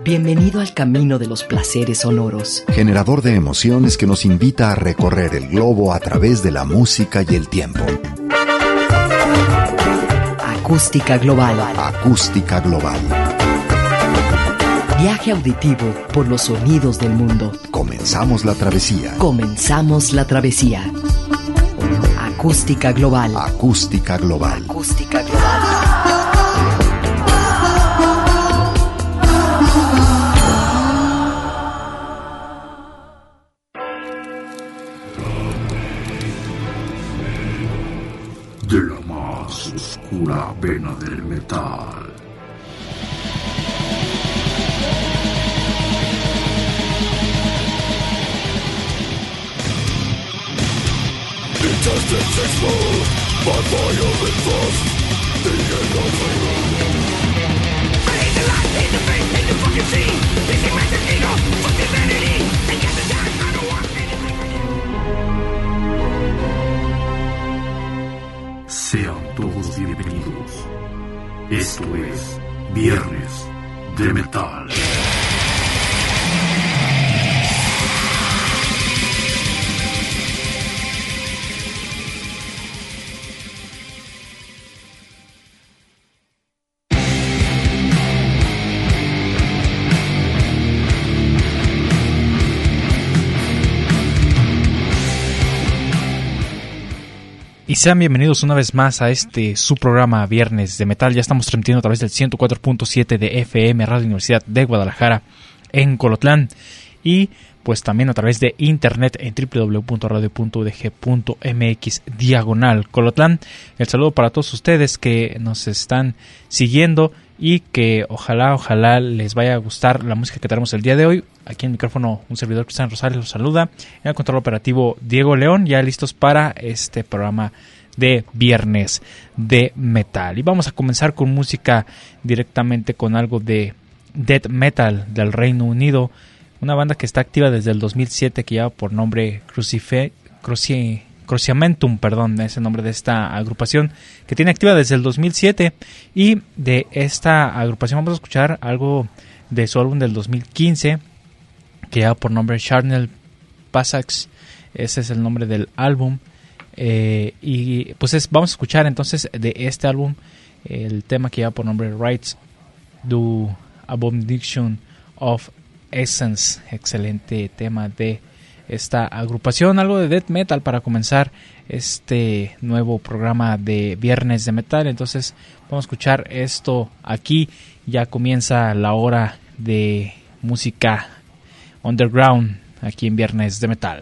Bienvenido al camino de los placeres sonoros. Generador de emociones que nos invita a recorrer el globo a través de la música y el tiempo. Acústica Global. Acústica Global. Viaje auditivo por los sonidos del mundo. Comenzamos la travesía. Comenzamos la travesía. Acústica Global. Acústica Global. Acústica Global. De la más oscura vena del metal. Intestines explode by violent thrust. The end of the road. I hate the light, hate the face, hate the fucking scene. This is massive ego, fuck humanity. And get the time, I don't want anything for you. Sean todos bienvenidos. Esto es Viernes de Metal. Y sean bienvenidos una vez más a su programa Viernes de Metal. Ya estamos transmitiendo a través del 104.7 de FM Radio Universidad de Guadalajara en Colotlán. Y pues también a través de internet en www.radio.udg.mx/Colotlán. El saludo para todos ustedes que nos están siguiendo y que ojalá les vaya a gustar la música que tenemos el día de hoy. Aquí en el micrófono un servidor, Cristian Rosales, los saluda. En el control operativo Diego León, ya listos para este programa de Viernes de Metal. Y vamos a comenzar con música directamente con algo de death metal del Reino Unido. Una banda que está activa desde el 2007 que lleva por nombre Cruciamentum, es el nombre de esta agrupación que tiene activa desde el 2007. Y de esta agrupación vamos a escuchar algo de su álbum del 2015 que lleva por nombre Charnel Passage. Ese es el nombre del álbum. Y pues vamos a escuchar entonces de este álbum el tema que lleva por nombre Rites to Abomination of Essence. Excelente tema de esta agrupación, algo de death metal para comenzar este nuevo programa de Viernes de Metal. Entonces vamos a escuchar esto aquí. Ya comienza la hora de música underground aquí en Viernes de Metal.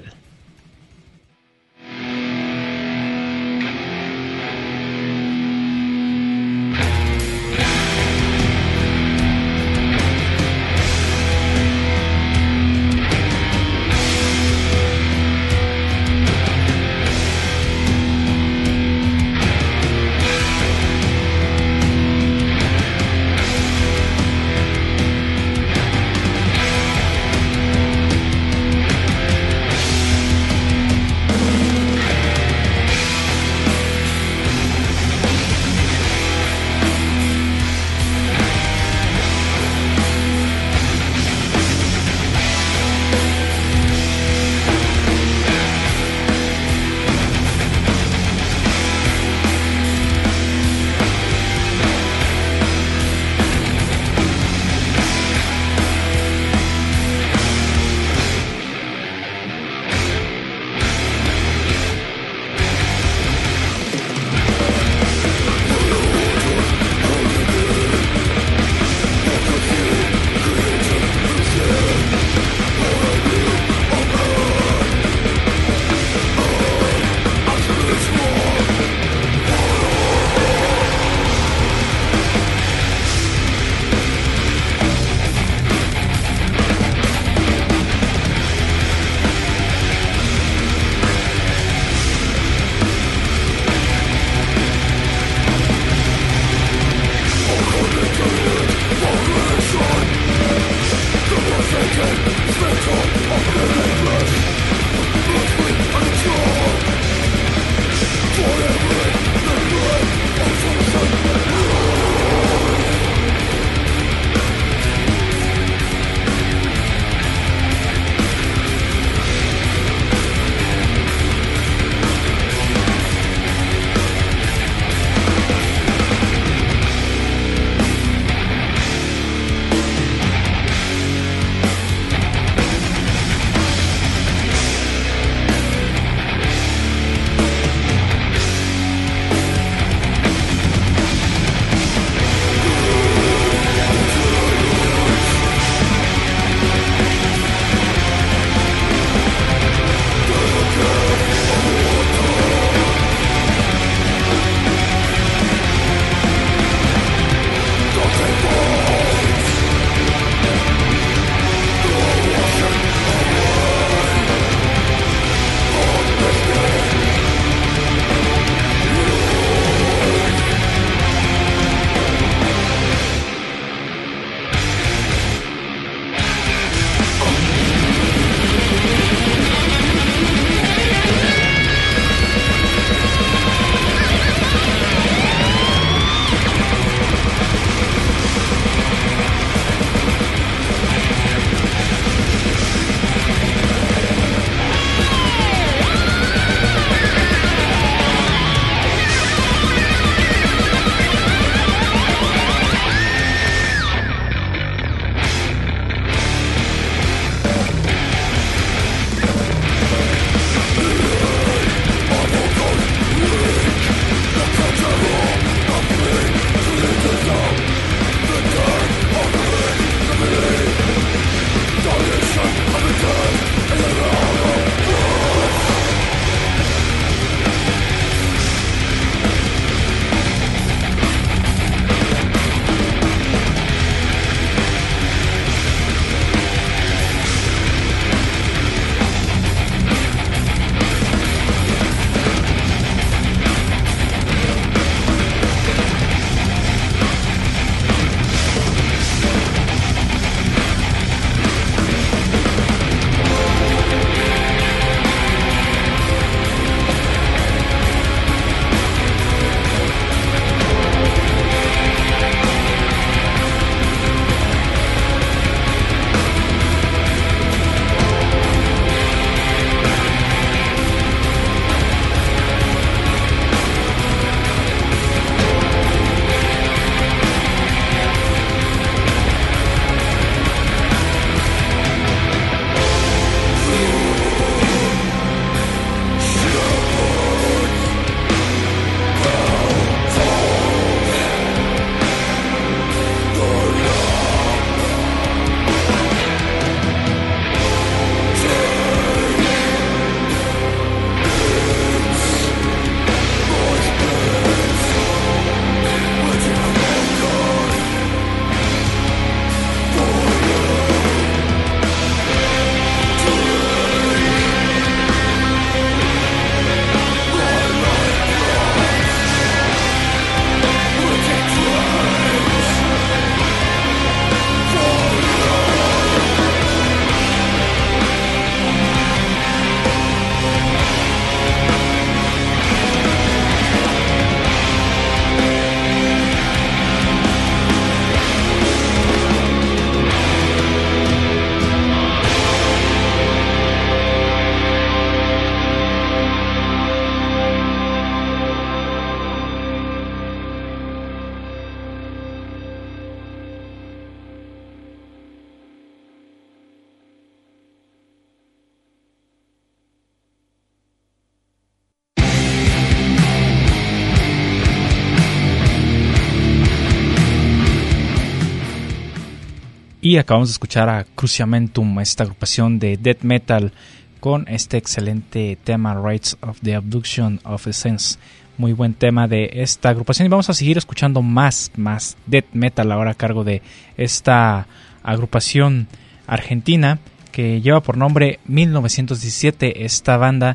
Y acabamos de escuchar a Cruciamentum, esta agrupación de death metal, con este excelente tema Rites of the Abduction of Essence. Muy buen tema de esta agrupación. Y vamos a seguir escuchando más death metal ahora a cargo de esta agrupación argentina que lleva por nombre 1917. Esta banda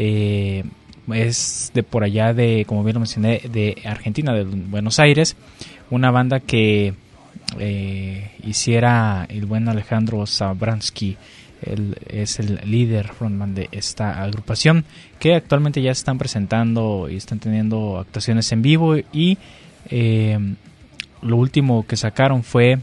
es de por allá de, como bien lo mencioné, de Argentina, de Buenos Aires. Una banda que hiciera el buen Alejandro Zabransky. Él es el líder frontman de esta agrupación, que actualmente ya están presentando y están teniendo actuaciones en vivo. Y lo último que sacaron fue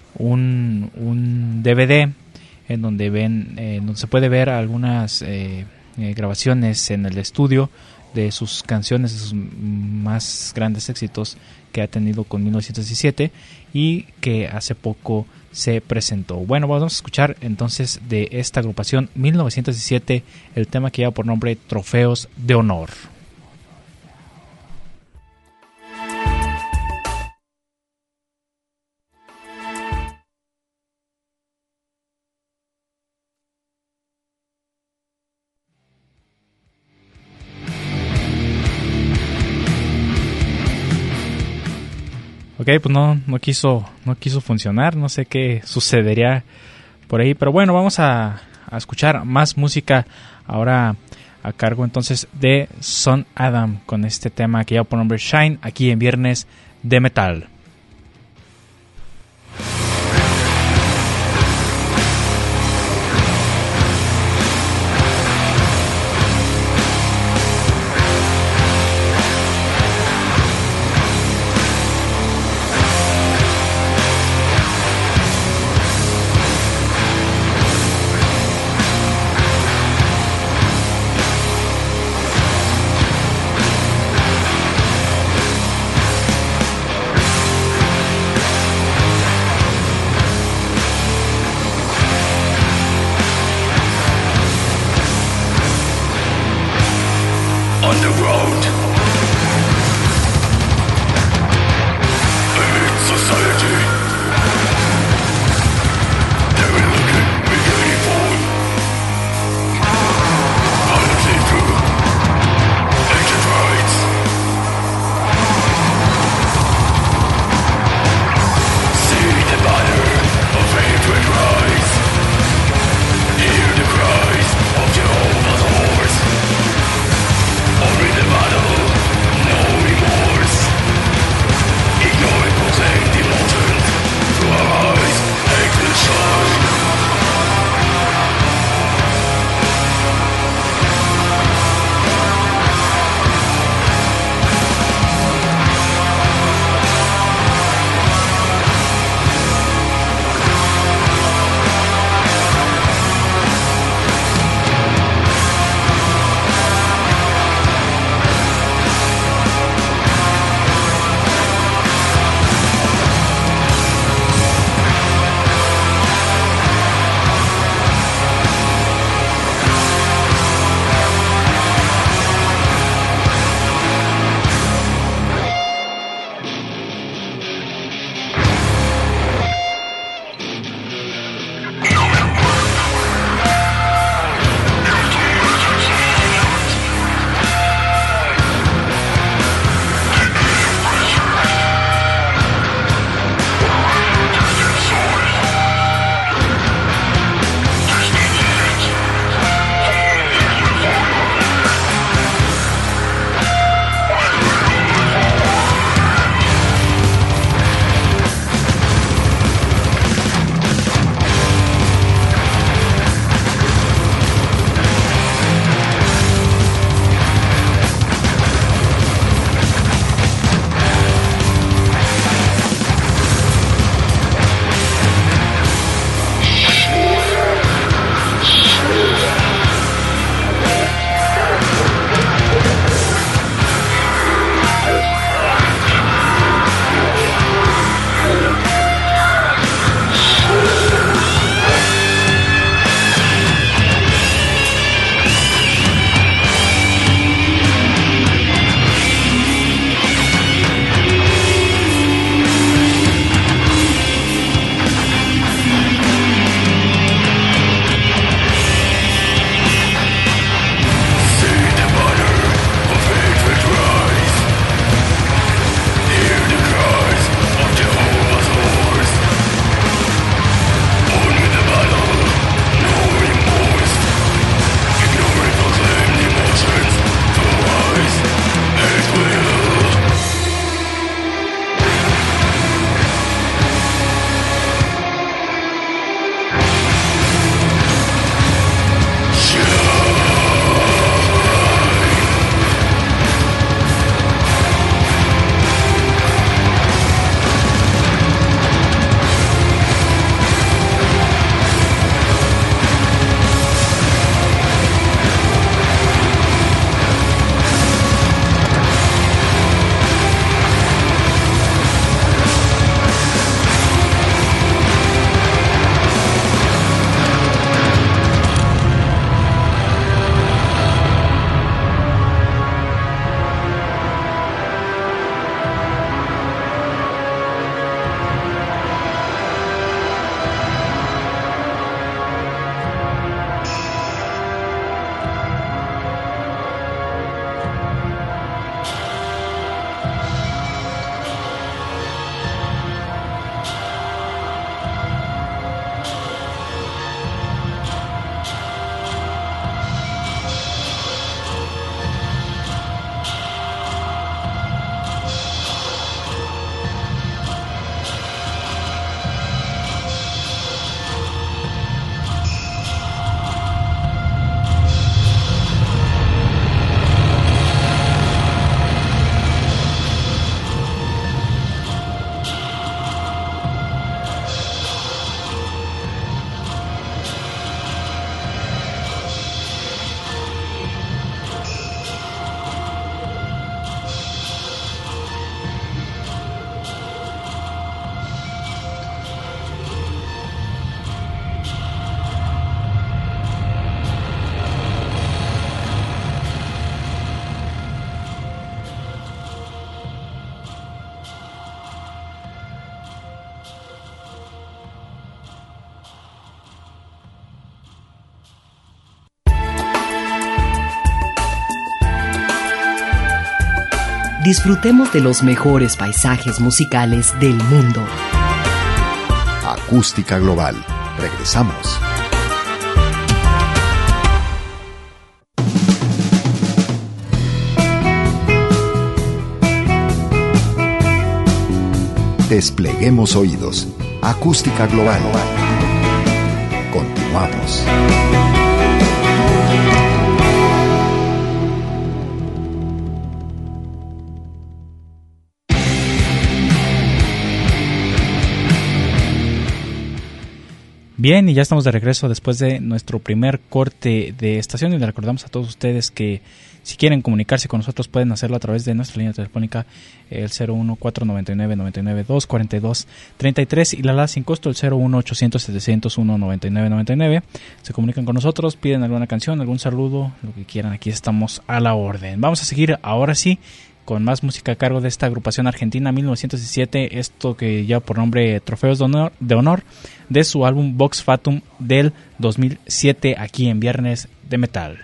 un DVD en donde donde se puede ver algunas grabaciones en el estudio de sus canciones, de sus más grandes éxitos que ha tenido con 1917 y que hace poco se presentó. Bueno, vamos a escuchar entonces de esta agrupación 1917 el tema que lleva por nombre Trofeos de Honor. Ok, pues no quiso funcionar, no sé qué sucedería por ahí, pero bueno, vamos a escuchar más música ahora a cargo entonces de Son Adam con este tema que lleva por nombre Shine, aquí en Viernes de Metal. Battle disfrutemos de los mejores paisajes musicales del mundo. Acústica Global. Regresamos. Despleguemos oídos. Acústica Global. Continuamos. Bien, y ya estamos de regreso después de nuestro primer corte de estación y le recordamos a todos ustedes que si quieren comunicarse con nosotros pueden hacerlo a través de nuestra línea telefónica el 01499994233 y la alada sin costo el 01800-701-9999. Se comunican con nosotros, piden alguna canción, algún saludo, lo que quieran, aquí estamos a la orden. Vamos a seguir ahora sí con más música a cargo de esta agrupación argentina 1917, esto que lleva por nombre Trofeos de Honor, de su álbum Vox Fatum del 2007, aquí en Viernes de Metal.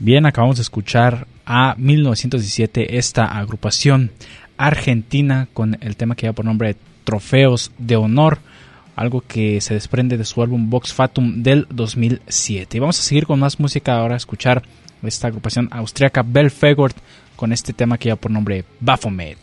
Bien, acabamos de escuchar a 1917, esta agrupación argentina con el tema que lleva por nombre Trofeos de Honor, algo que se desprende de su álbum Vox Fatum del 2007. Y vamos a seguir con más música ahora, a escuchar esta agrupación austriaca Belfegor con este tema que lleva por nombre Baphomet.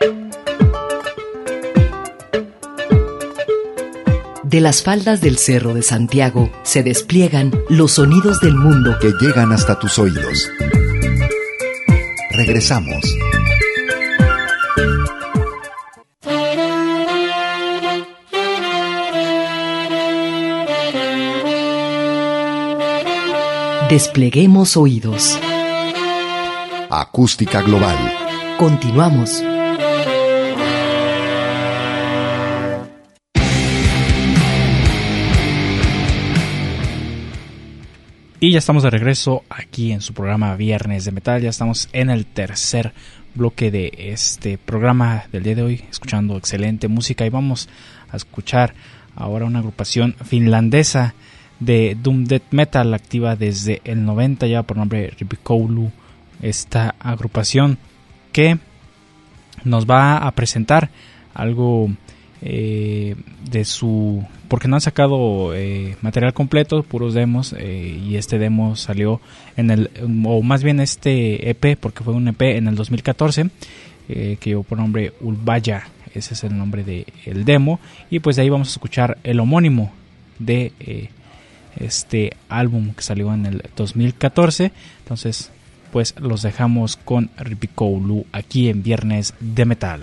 De las faldas del Cerro de Santiago se despliegan los sonidos del mundo que llegan hasta tus oídos. Regresamos. Despleguemos oídos. Acústica global. Continuamos. Y ya estamos de regreso aquí en su programa Viernes de Metal. Ya estamos en el tercer bloque de este programa del día de hoy, escuchando excelente música. Y vamos a escuchar ahora una agrupación finlandesa de Doom Death Metal, activa desde el 90 ya por nombre Rippikoulu. Esta agrupación que nos va a presentar algo de su... porque no han sacado material completo, puros demos, y este demo salió en el... o más bien este EP, porque fue un EP en el 2014, que llevó por nombre Ulvaya. Ese es el nombre del demo, y pues de ahí vamos a escuchar el homónimo de este álbum que salió en el 2014. Entonces pues los dejamos con Rippikoulu aquí en Viernes de Metal.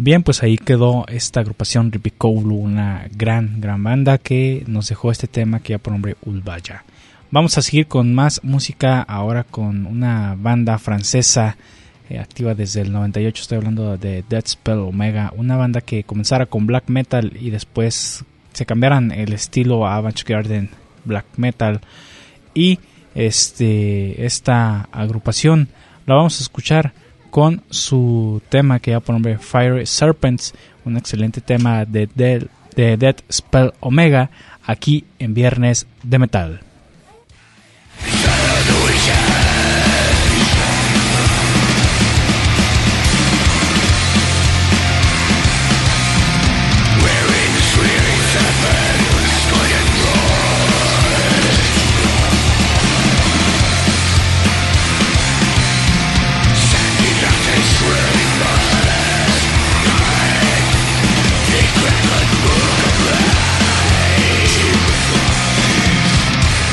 Bien, pues ahí quedó esta agrupación Rippikoulu, una gran banda que nos dejó este tema que ya por nombre Ulvaya. Vamos a seguir con más música ahora con una banda francesa activa desde el 98. Estoy hablando de Deathspell Omega, una banda que comenzara con black metal y después se cambiaran el estilo a Avant-Garde Black Metal. Y esta agrupación la vamos a escuchar con su tema que ya por nombre Fire Serpents, un excelente tema de Deathspell Omega, aquí en Viernes de Metal. Crackle book of life.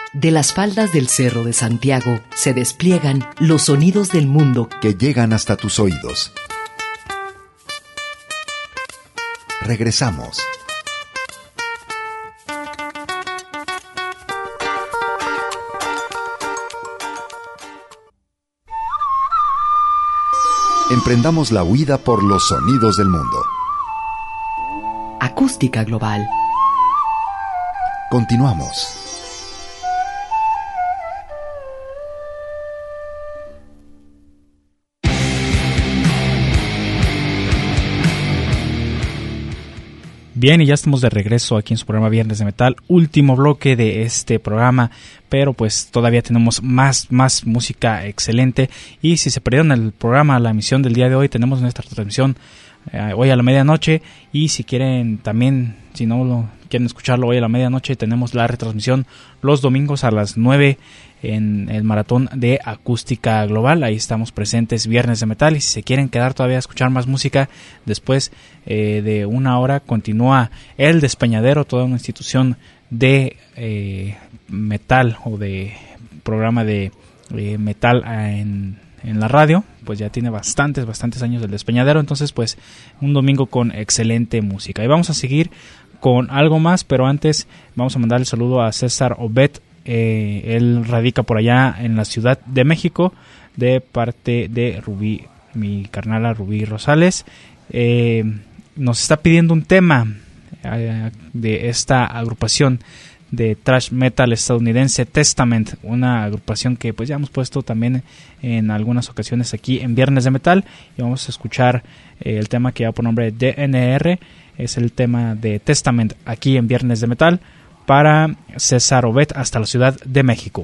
De las faldas del Cerro de Santiago se despliegan los sonidos del mundo que llegan hasta tus oídos. Regresamos. Emprendamos la huida por los sonidos del mundo. Acústica Global. Continuamos. Bien, y ya estamos de regreso aquí en su programa Viernes de Metal, último bloque de este programa, pero pues todavía tenemos más música excelente. Y si se perdieron el programa, la emisión del día de hoy, tenemos nuestra transmisión hoy a la medianoche, y si quieren también, si no quieren escucharlo hoy a la medianoche, tenemos la retransmisión los domingos a las 9 en el maratón de Acústica Global. Ahí estamos presentes Viernes de Metal, y si se quieren quedar todavía a escuchar más música, después de una hora continúa El Despeñadero, toda una institución de metal o de programa de metal en la radio. Pues ya tiene bastantes años El Despeñadero, entonces pues un domingo con excelente música. Y vamos a seguir con algo más, pero antes vamos a mandar el saludo a César Obed. Él radica por allá en la Ciudad de México, de parte de Rubí, mi carnala Rubí Rosales. Nos está pidiendo un tema de esta agrupación de thrash metal estadounidense Testament, una agrupación que pues ya hemos puesto también en algunas ocasiones aquí en Viernes de Metal, y vamos a escuchar el tema que lleva por nombre DNR. Es el tema de Testament aquí en Viernes de Metal para César Obed hasta la Ciudad de México.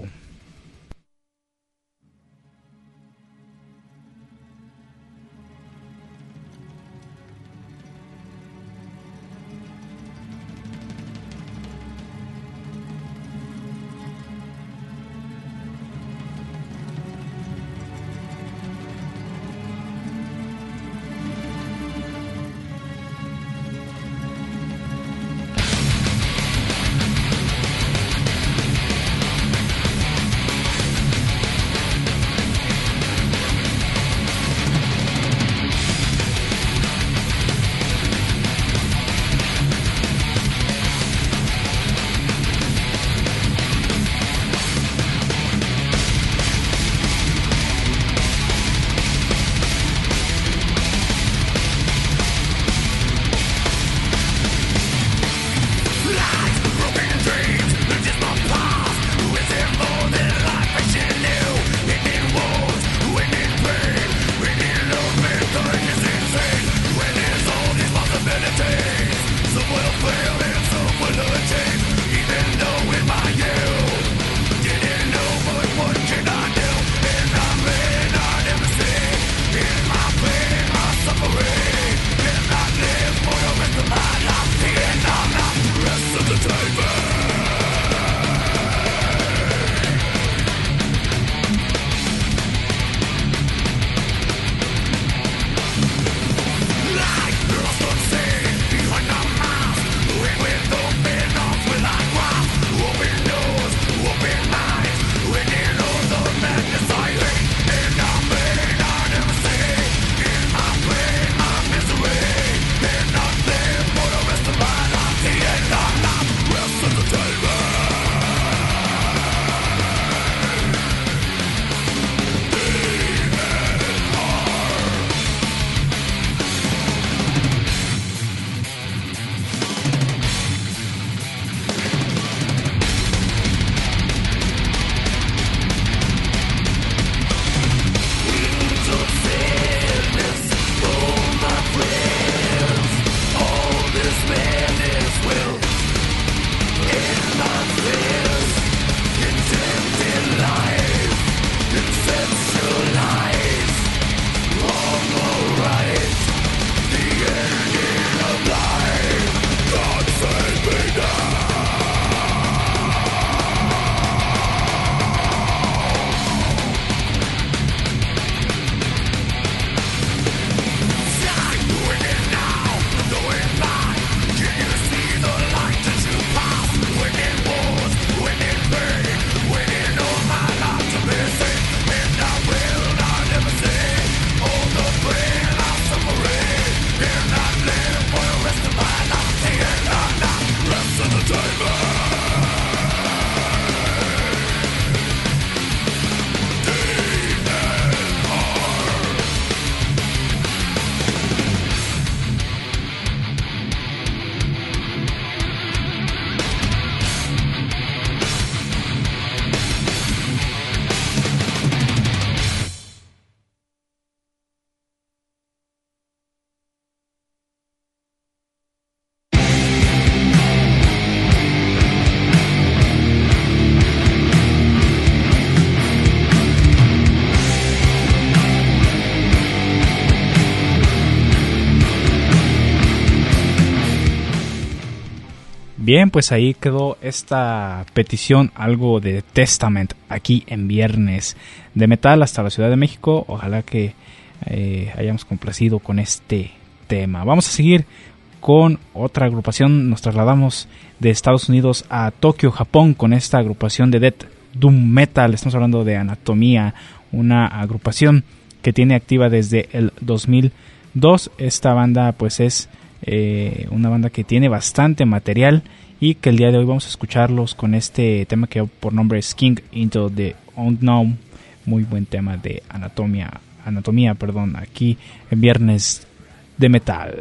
Bien, pues ahí quedó esta petición, algo de Testament, aquí en Viernes de Metal hasta la Ciudad de México. Ojalá que hayamos complacido con este tema. Vamos a seguir con otra agrupación. Nos trasladamos de Estados Unidos a Tokio, Japón, con esta agrupación de Death Doom Metal. Estamos hablando de Anatomía, una agrupación que tiene activa desde el 2002. Esta banda pues es una banda que tiene bastante material y que el día de hoy vamos a escucharlos con este tema que por nombre es King Into the Unknown. Muy buen tema de anatomía, aquí en Viernes de Metal.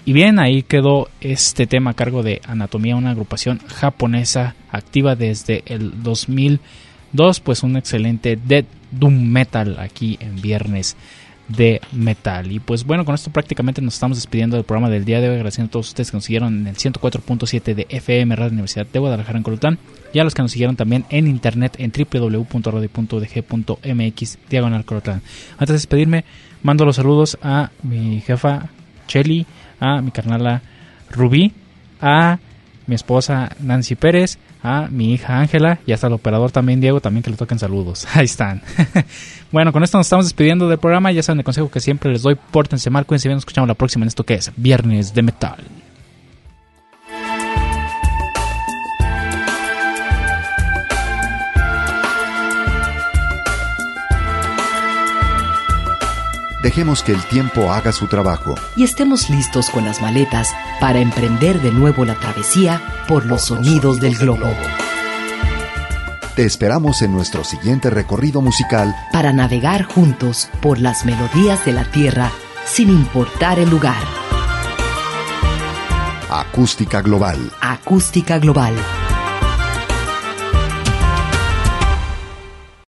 Y bien, ahí quedó este tema a cargo de Anatomía, una agrupación japonesa activa desde el 2002, pues un excelente death doom metal aquí en Viernes de Metal. Y pues bueno, con esto prácticamente nos estamos despidiendo del programa del día de hoy, agradeciendo a todos ustedes que nos siguieron en el 104.7 de FM Radio Universidad de Guadalajara en Colotlán, y a los que nos siguieron también en internet en www.radio.udg.mx/Colotlán. Antes de despedirme, mando los saludos a mi jefa Cheli, a mi carnala Rubí, a mi esposa Nancy Pérez, a mi hija Ángela y hasta el operador también Diego, también que le toquen saludos. Ahí están. Bueno, con esto nos estamos despidiendo del programa. Ya saben el consejo que siempre les doy: pórtense mal, cuídense bien, nos escuchamos la próxima en esto que es Viernes de Metal. Dejemos que el tiempo haga su trabajo. Y estemos listos con las maletas para emprender de nuevo la travesía por los sonidos del globo. Te esperamos en nuestro siguiente recorrido musical Para navegar juntos por las melodías de la tierra sin importar el lugar. Acústica Global. Acústica Global.